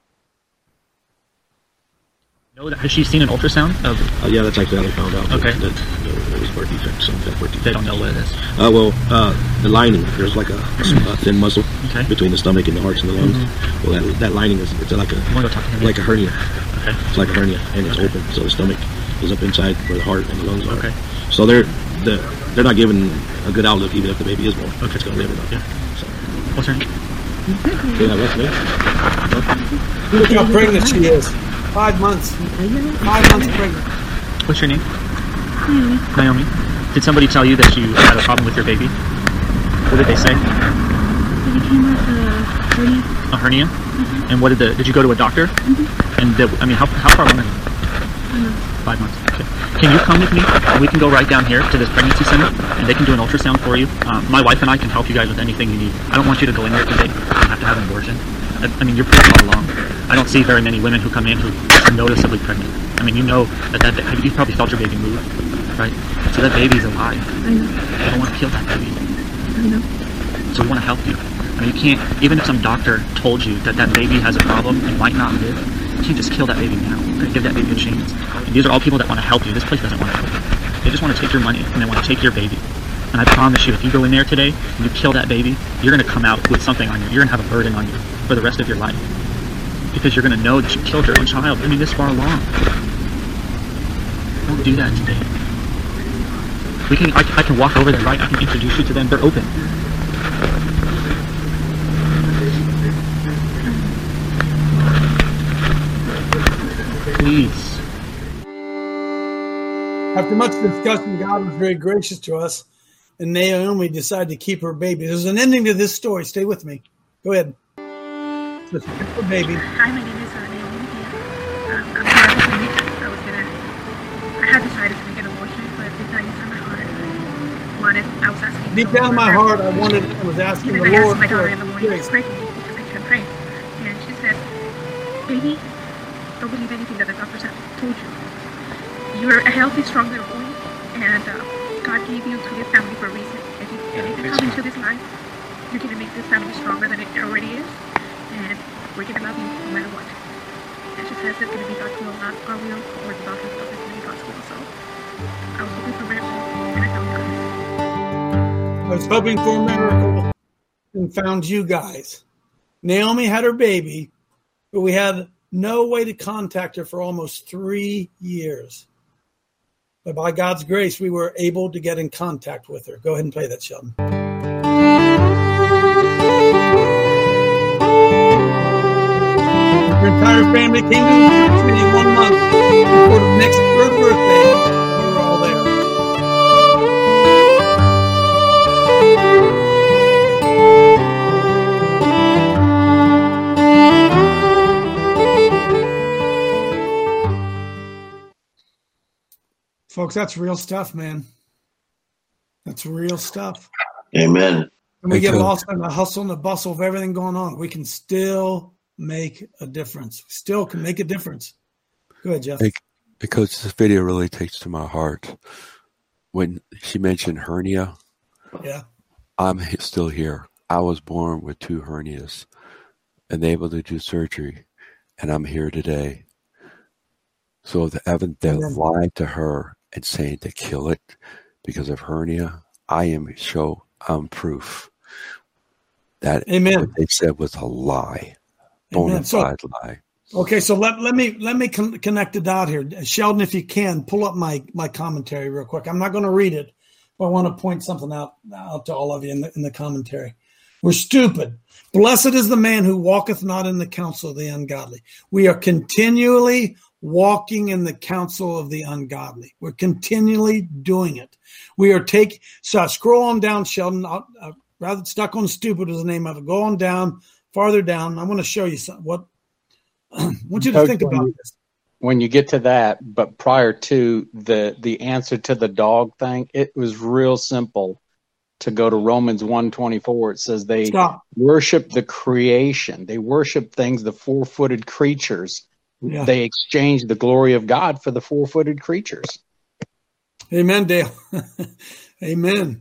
Has she seen an ultrasound? Yeah, that's actually how they found out. Okay. That it was birth defect, some kind of birth defect. They don't know what it is. The lining, there's like a thin muscle between the stomach and the hearts and the lungs. Mm-hmm. Well, that lining is like a hernia. Okay. It's like a hernia, and it's open, so the stomach is up inside where the heart and the lungs are. Okay. So they're not given a good outlook even if the baby is born. Okay. It's going to live or not. Yeah. So. What's her name? Yeah, what's her name? Look how pregnant she is. 5 months. 5 months pregnant. What's your name? Naomi. Did somebody tell you that you had a problem with your baby? What did they say? It came with a hernia. A hernia? Mm-hmm. And what did you go to a doctor? Mm-hmm. And how far along are you? 5 months. Okay. Can you come with me? We can go right down here to this pregnancy center, and they can do an ultrasound for you. My wife and I can help you guys with anything you need. I don't want you to go in there today and have to have an abortion. You're pretty far along. I don't see very many women who come in who are noticeably pregnant. You know that you probably felt your baby move, right? So that baby's alive. I know. You don't want to kill that baby. I know. So we want to help you. You can't, even if some doctor told you that baby has a problem and might not live, you can't just kill that baby now. You're going to give that baby a chance. And these are all people that want to help you. This place doesn't want to help you. They just want to take your money and they want to take your baby. And I promise you, if you go in there today and you kill that baby, you're going to come out with something on you. You're going to have a burden on you for the rest of your life. Because you're going to know that you killed your own child. This far along. Don't do that today. I can walk over there, right? I can introduce you to them. They're open. Please. After much discussion, God was very gracious to us, and Naomi decided to keep her baby. There's an ending to this story. Stay with me. Go ahead. So keep her baby. Hi, my name is Naomi. I'm sorry, I had decided to make an abortion, but deep down inside my heart, I was asking. Deep down in my heart, I was asking the Lord. I asked my daughter in the morning to pray for me because I couldn't pray, and she said, "Baby, don't believe anything that the doctors have told you. You're a healthy, strong little boy, and God gave you to this family for a reason. If you come into this life, you're going to make this family stronger than it already is, and we're going to love you no matter what." And she says it's going to be God's will, not our will, or the doctor's will. It's going to be God's will. So I was hoping for a miracle, and I found you guys. I was hoping for a miracle and found you guys. Naomi had her baby, but we had no way to contact her for almost 3 years. But by God's grace, we were able to get in contact with her. Go ahead and play that, Sheldon. Her entire family came to the church meeting 1 month before the next third birthday. We were all there. Folks, that's real stuff, man. That's real stuff. Amen. And we get lost in the hustle and the bustle of everything going on. We can still make a difference. We still can make a difference. Go ahead, Jeff. Because this video really takes to my heart. When she mentioned hernia, yeah, I'm still here. I was born with 2 hernias and able to do surgery, and I'm here today. So the evidence that lied to her and saying to kill it because of hernia, I'm proof that what they said was a lie, bona fide lie. Okay, so let me connect the dot here, Sheldon. If you can pull up my commentary real quick. I'm not going to read it, but I want to point something out to all of you in the commentary. We're stupid. Blessed is the man who walketh not in the counsel of the ungodly. We are continually walking in the counsel of the ungodly. We're continually doing it. We are scroll on down, Sheldon. Rather stuck on stupid is the name of it. Go on down, farther down. I want to show you what I want you to think about this. When you get to that, but prior to the answer to the dog thing, it was real simple to go to Romans 1:24. It says they worship the creation. They worship things, the 4-footed creatures. Yeah. They exchange the glory of God for the 4-footed creatures. Amen, Dale. Amen.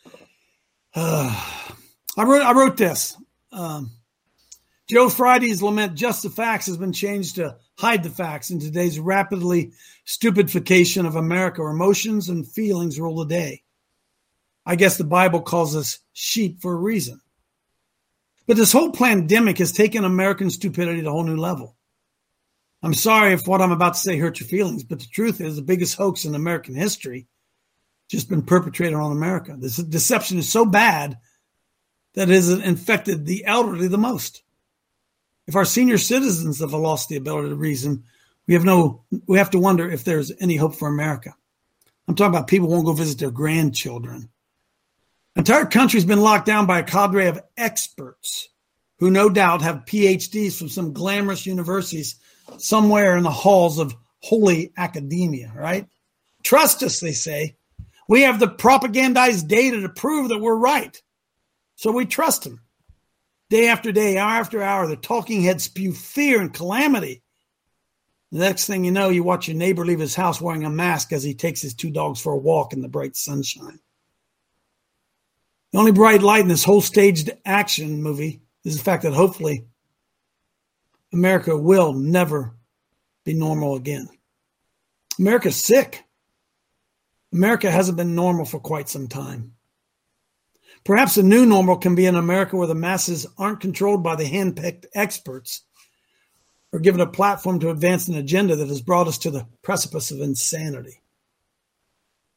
I wrote this. Joe Friday's lament, just the facts, has been changed to hide the facts in today's rapidly stupidification of America, where emotions and feelings rule the day. I guess the Bible calls us sheep for a reason. But this whole pandemic has taken American stupidity to a whole new level. I'm sorry if what I'm about to say hurt your feelings, but the truth is the biggest hoax in American history just been perpetrated on America. This deception is so bad that it has infected the elderly the most. If our senior citizens have lost the ability to reason, we have to wonder if there's any hope for America. I'm talking about people who won't go visit their grandchildren. The entire country's been locked down by a cadre of experts who no doubt have PhDs from some glamorous universities somewhere in the halls of holy academia, right? Trust us, they say. We have the propagandized data to prove that we're right. So we trust them. Day after day, hour after hour, the talking heads spew fear and calamity. The next thing you know, you watch your neighbor leave his house wearing a mask as he takes his 2 dogs for a walk in the bright sunshine. The only bright light in this whole staged action movie is the fact that hopefully America will never be normal again. America's sick. America hasn't been normal for quite some time. Perhaps a new normal can be an America where the masses aren't controlled by the hand-picked experts or given a platform to advance an agenda that has brought us to the precipice of insanity.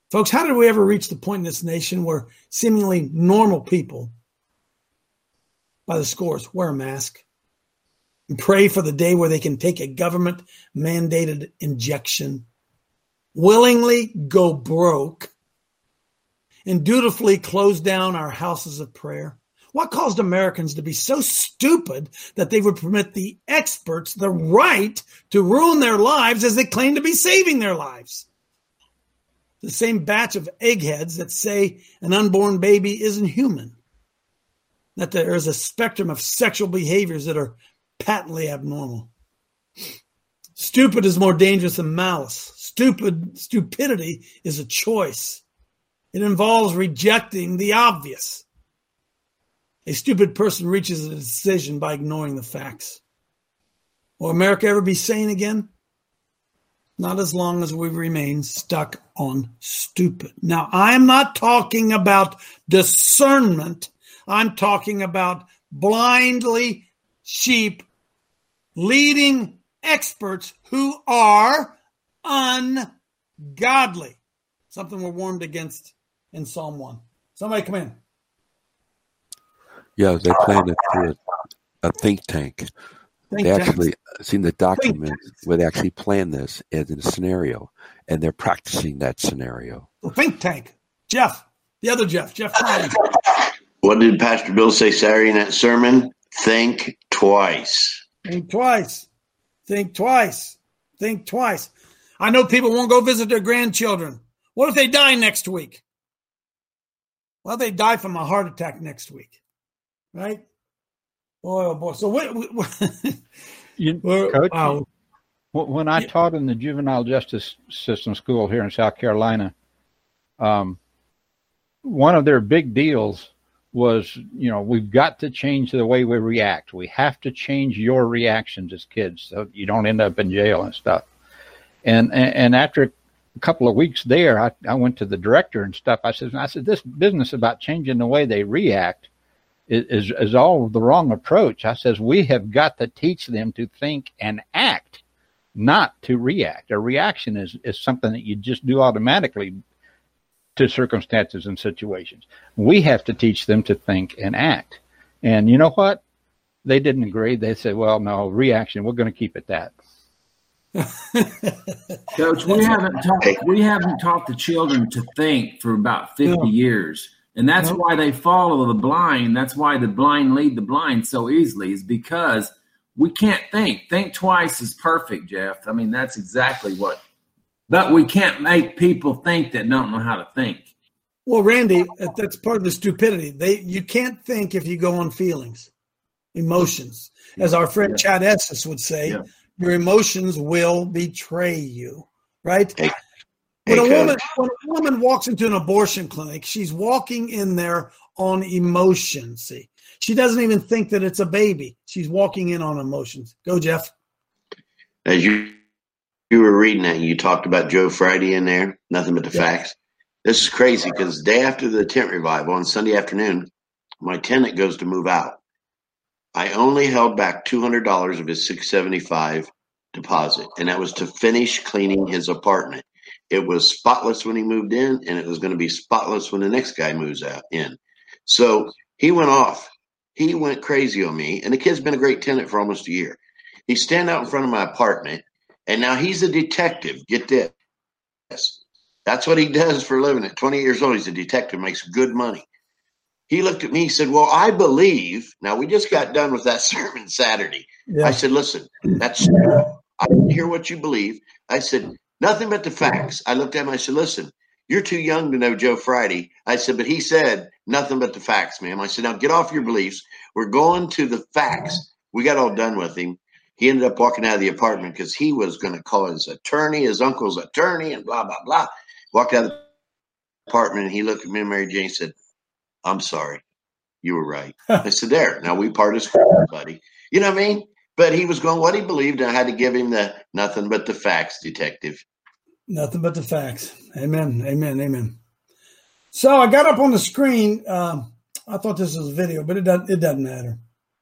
Folks, how did we ever reach the point in this nation where seemingly normal people, by the scores, wear a mask and pray for the day where they can take a government-mandated injection, willingly go broke, and dutifully close down our houses of prayer? What caused Americans to be so stupid that they would permit the experts the right to ruin their lives as they claim to be saving their lives? The same batch of eggheads that say an unborn baby isn't human, that there is a spectrum of sexual behaviors that are patently abnormal. Stupid is more dangerous than malice. Stupidity is a choice. It involves rejecting the obvious. A stupid person reaches a decision by ignoring the facts. Will America ever be sane again? Not as long as we remain stuck on stupid. Now, I'm not talking about discernment. I'm talking about blindly sheep leading experts who are ungodly. Something we're warned against in Psalm 1. Somebody come in. Yeah, they planned it through a think tank. They actually seen the document where they actually planned this as a scenario, and they're practicing that scenario. The think tank. Jeff, the other Jeff Klein. What did Pastor Bill say Saturday in that sermon? Think twice. Think twice. Think twice. Think twice. I know people won't go visit their grandchildren. What if they die next week? Well, they die from a heart attack next week. Right? Boy, oh boy. So Coach, when I taught in the juvenile justice system school here in South Carolina, one of their big deals was, we've got to change the way we react. We have to change your reactions as kids so you don't end up in jail and stuff. And after a couple of weeks there, I went to the director and stuff. I said, this business about changing the way they react is all the wrong approach. I says, we have got to teach them to think and act, not to react. A reaction is something that you just do automatically to circumstances and situations. We have to teach them to think and act. And you know what? They didn't agree. They said, well, no, reaction, we're going to keep it that. Coach, we haven't taught the children to think for about 50 years. And that's why they follow the blind. That's why the blind lead the blind so easily, is because we can't think. Think twice is perfect, Jeff. I mean, that's exactly what. But we can't make people think that don't know how to think. Well, Randy, that's part of the stupidity. You can't think if you go on feelings, emotions. As our friend Chad Estes would say, your emotions will betray you, right? When a woman walks into an abortion clinic, she's walking in there on emotion. See, she doesn't even think that it's a baby. She's walking in on emotions. Go, Jeff. As you were reading that, you talked about Joe Friday in there, nothing but the facts. This is crazy because the day after the tent revival on Sunday afternoon, my tenant goes to move out. I only held back $200 of his $675 deposit, and that was to finish cleaning his apartment. It was spotless when he moved in, and it was going to be spotless when the next guy moves out in. So he went off. He went crazy on me, and the kid's been a great tenant for almost a year. He's standing out in front of my apartment, and now he's a detective. Get this. That's what he does for a living. At 20 years old, he's a detective, makes good money. He looked at me, he said, well, I believe. Now, we just got done with that sermon Saturday. I said, listen, that's I didn't hear what you believe. I said, nothing but the facts. I looked at him, I said, listen, you're too young to know Joe Friday. I said, but he said, nothing but the facts, ma'am. I said, now get off your beliefs. We're going to the facts. We got all done with him. He ended up walking out of the apartment because he was going to call his attorney, his uncle's attorney, and blah, blah, blah. Walked out of the apartment, and he looked at me and Mary Jane and said, I'm sorry. You were right. I said, there. Now we part as friends, buddy. You know what I mean? But he was going what he believed, and I had to give him the nothing but the facts, detective. Nothing but the facts. Amen. Amen. Amen. So I got up on the screen. I thought this was a video, but it doesn't matter.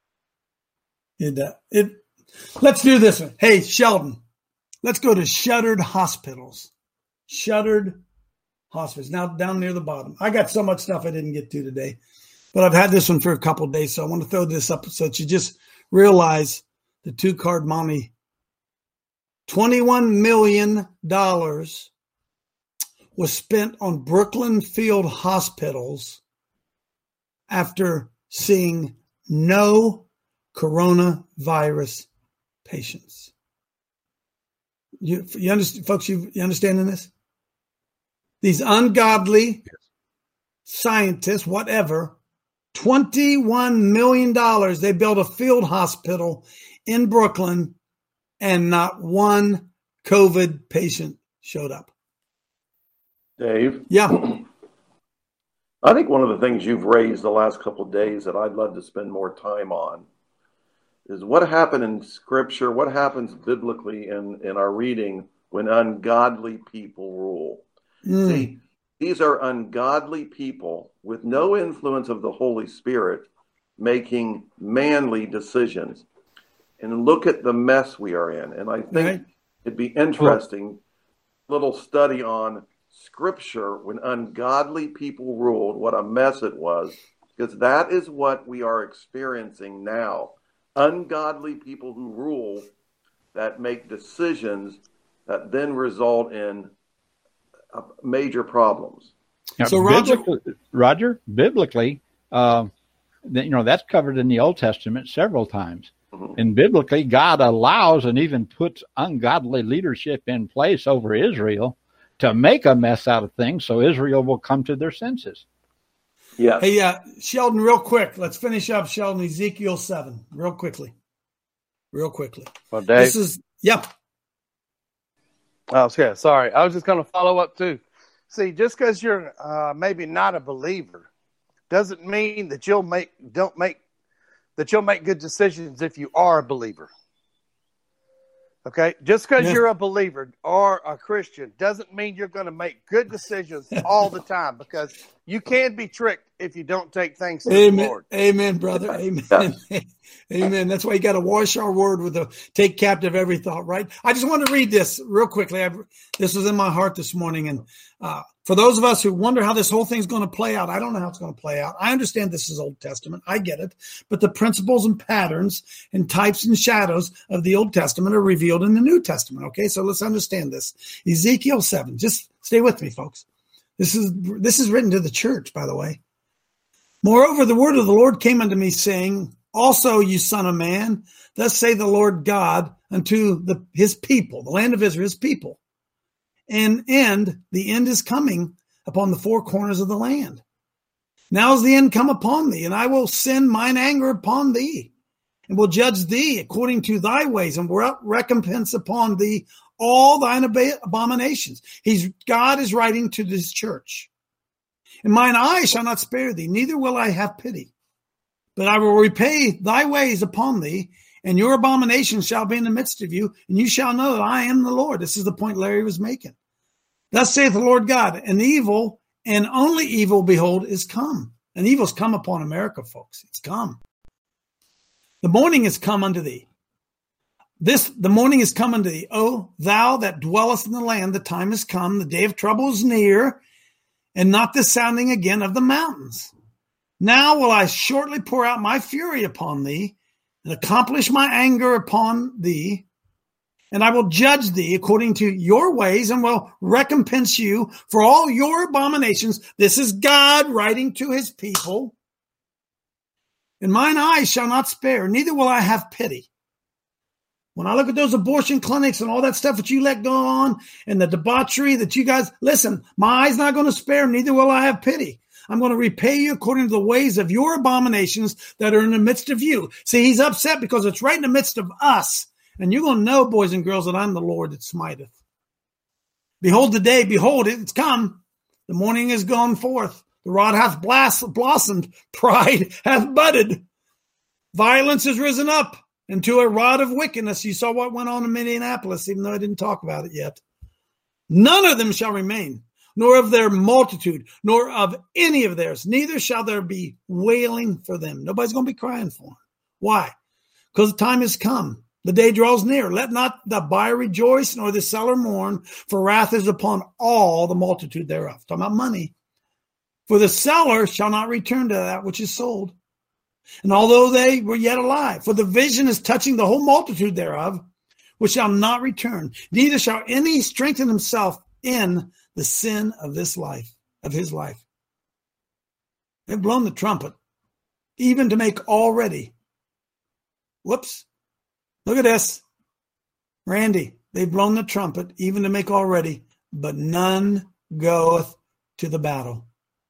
Let's do this one. Hey, Sheldon, let's go to Shuttered Hospitals. Shuttered hospice. Now down near the bottom. I got so much stuff I didn't get to today, but I've had this one for a couple of days. So I want to throw this up so that you just realize the 2-card mommy. $21 million was spent on Brooklyn Field hospitals after seeing no coronavirus patients. You understand, folks? You understanding this? These ungodly scientists, whatever, $21 million. They built a field hospital in Brooklyn, and not one COVID patient showed up. Dave? Yeah. I think one of the things you've raised the last couple of days that I'd love to spend more time on is what happened in Scripture, what happens biblically in our reading when ungodly people rule. See, these are ungodly people with no influence of the Holy Spirit making manly decisions. And look at the mess we are in. And I think it'd be interesting, little study on Scripture when ungodly people ruled, what a mess it was, because that is what we are experiencing now. Ungodly people who rule that make decisions that then result in major problems. Now, so Roger, biblically, that's covered in the Old Testament several times. Mm-hmm. And biblically, God allows and even puts ungodly leadership in place over Israel to make a mess out of things so Israel will come to their senses. Yeah. Hey, Sheldon, real quick. Let's finish up, Sheldon, Ezekiel 7, real quickly. Well, Dave. This is, Oh, yeah, sorry. I was just going to follow up, too. See, just because you're maybe not a believer doesn't mean that you'll make good decisions if you are a believer. Okay? Just because you're a believer or a Christian doesn't mean you're going to make good decisions all the time, because you can be tricked if you don't take things to the Lord. Amen, brother. Amen. Amen. That's why you got to wash our word with the take captive every thought, right? I just want to read this real quickly. This was in my heart this morning. And for those of us who wonder how this whole thing's going to play out, I don't know how it's going to play out. I understand this is Old Testament. I get it. But the principles and patterns and types and shadows of the Old Testament are revealed in the New Testament. Okay, so let's understand this. Ezekiel 7. Just stay with me, folks. This is written to the church, by the way. Moreover, the word of the Lord came unto me, saying, also, you son of man, thus say the Lord God unto his people, the land of Israel, his people. And the end is coming upon the four corners of the land. Now is the end come upon thee, and I will send mine anger upon thee, and will judge thee according to thy ways, and will recompense upon thee all thine abominations. God is writing to this church. And mine eye shall not spare thee, neither will I have pity. But I will repay thy ways upon thee, and your abominations shall be in the midst of you, and you shall know that I am the Lord. This is the point Larry was making. Thus saith the Lord God, and evil, and only evil, behold, is come. And evil's come upon America, folks. It's come. The morning is come unto thee. The morning is come unto thee. O thou that dwellest in the land, the time is come, the day of trouble is near, and not the sounding again of the mountains. Now will I shortly pour out my fury upon thee, and accomplish my anger upon thee, and I will judge thee according to your ways, and will recompense you for all your abominations. This is God writing to his people. And mine eyes shall not spare, neither will I have pity. When I look at those abortion clinics and all that stuff that you let go on, and the debauchery that you guys, listen, my eye's not going to spare, neither will I have pity. I'm going to repay you according to the ways of your abominations that are in the midst of you. See, he's upset because it's right in the midst of us. And you're going to know, boys and girls, that I'm the Lord that smiteth. Behold the day, behold it, it's come. The morning is gone forth. The rod hath blossomed. Pride hath budded. Violence is risen up into a rod of wickedness. You saw what went on in Minneapolis, even though I didn't talk about it yet. None of them shall remain, nor of their multitude, nor of any of theirs. Neither shall there be wailing for them. Nobody's going to be crying for them. Why? Because the time has come. The day draws near. Let not the buyer rejoice, nor the seller mourn, for wrath is upon all the multitude thereof. Talking about money. For the seller shall not return to that which is sold. And although they were yet alive, for the vision is touching the whole multitude thereof, which shall not return, neither shall any strengthen himself in the sin of this life, of his life. They've blown the trumpet, even to make all ready. Whoops. Look at this. Randy, they've blown the trumpet, even to make all ready, but none goeth to the battle.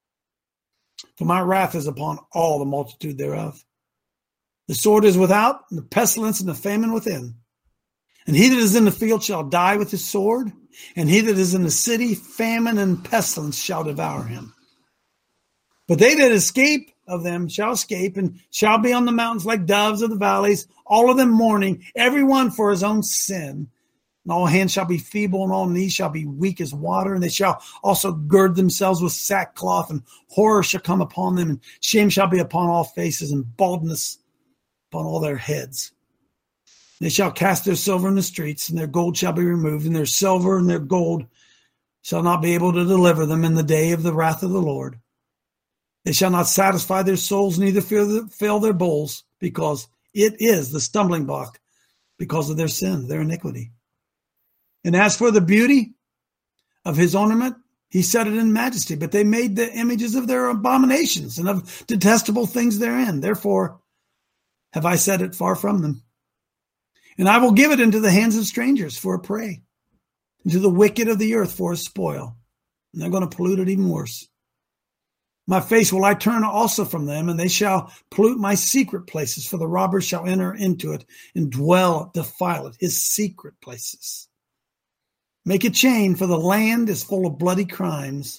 For my wrath is upon all the multitude thereof. The sword is without, and the pestilence and the famine within. And he that is in the field shall die with his sword, and he that is in the city, famine and pestilence shall devour him. But they that escape of them shall escape, and shall be on the mountains like doves of the valleys, all of them mourning, every one for his own sin. And all hands shall be feeble, and all knees shall be weak as water, and they shall also gird themselves with sackcloth, and horror shall come upon them, and shame shall be upon all faces, and baldness upon all their heads. They shall cast their silver in the streets, and their gold shall be removed, and their silver and their gold shall not be able to deliver them in the day of the wrath of the Lord. They shall not satisfy their souls, neither fill their bowls, because it is the stumbling block because of their sin, their iniquity. And as for the beauty of his ornament, he set it in majesty, but they made the images of their abominations and of detestable things therein. Therefore have I set it far from them. And I will give it into the hands of strangers for a prey, and to the wicked of the earth for a spoil. And they're going to pollute it even worse. My face will I turn also from them, and they shall pollute my secret places, for the robbers shall enter into it and defile it, his secret places. Make a chain, for the land is full of bloody crimes,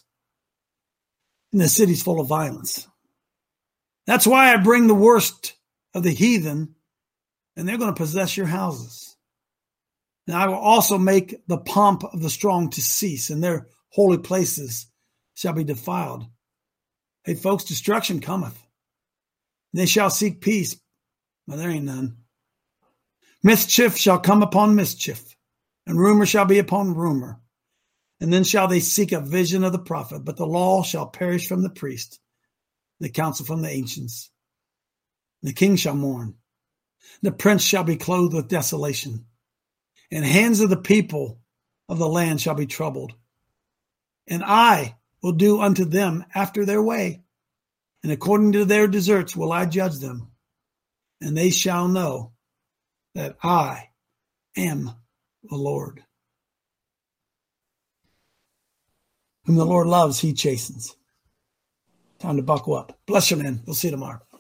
and the city's full of violence. That's why I bring the worst of the heathen, and they're going to possess your houses. And I will also make the pomp of the strong to cease, and their holy places shall be defiled. Hey, folks, destruction cometh. And they shall seek peace, but there ain't none. Mischief shall come upon mischief, and rumor shall be upon rumor. And then shall they seek a vision of the prophet, but the law shall perish from the priest, the counsel from the ancients. The king shall mourn. The prince shall be clothed with desolation, and hands of the people of the land shall be troubled. And I will do unto them after their way, and according to their deserts will I judge them. And they shall know that I am the Lord. Whom the Lord loves, he chastens. Time to buckle up. Bless you, man. We'll see you tomorrow.